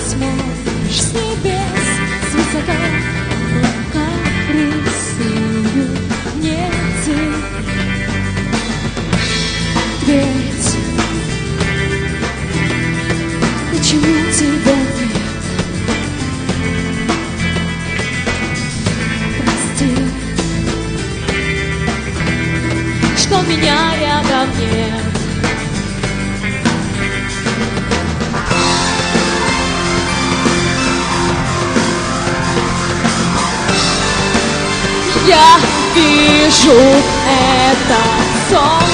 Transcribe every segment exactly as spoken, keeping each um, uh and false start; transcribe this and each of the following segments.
смотришь с небес, свысока облака рисуют мне цель. Ответь, почему тебя нет? Прости, что меня рядом нет. Я вижу этот сон,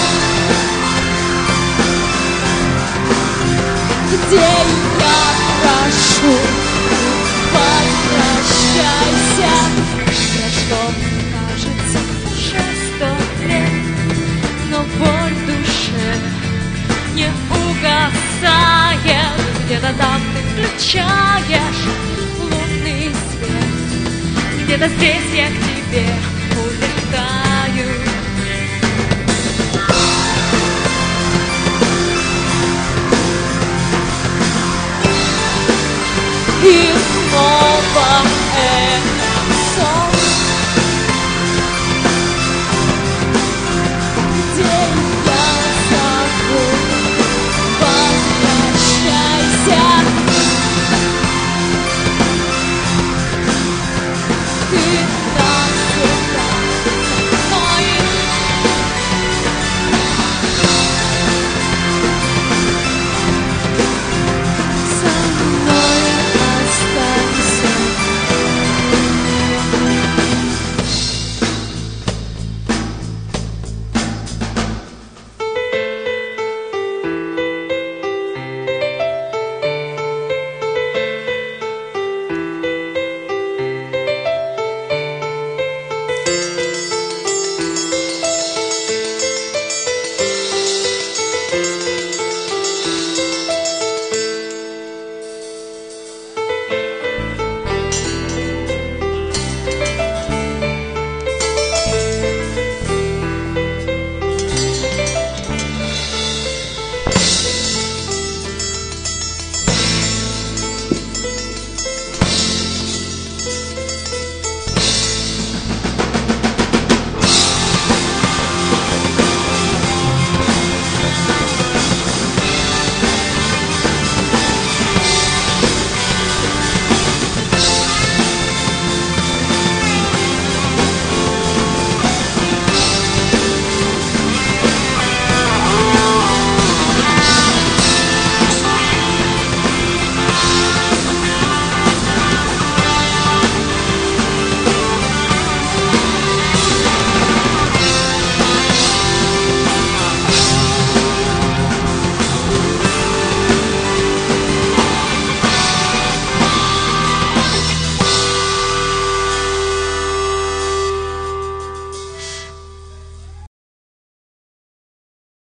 где я прошу, возвращайся. Прошло, кажется, уже сто лет, но боль в душе не угасает. Где-то там ты включаешь лунный свет, где-то здесь я к тебе улетаю. И снова это